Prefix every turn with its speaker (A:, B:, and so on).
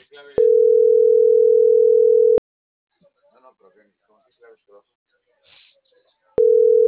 A: No, no, pero ¿con qué clave se lo hace?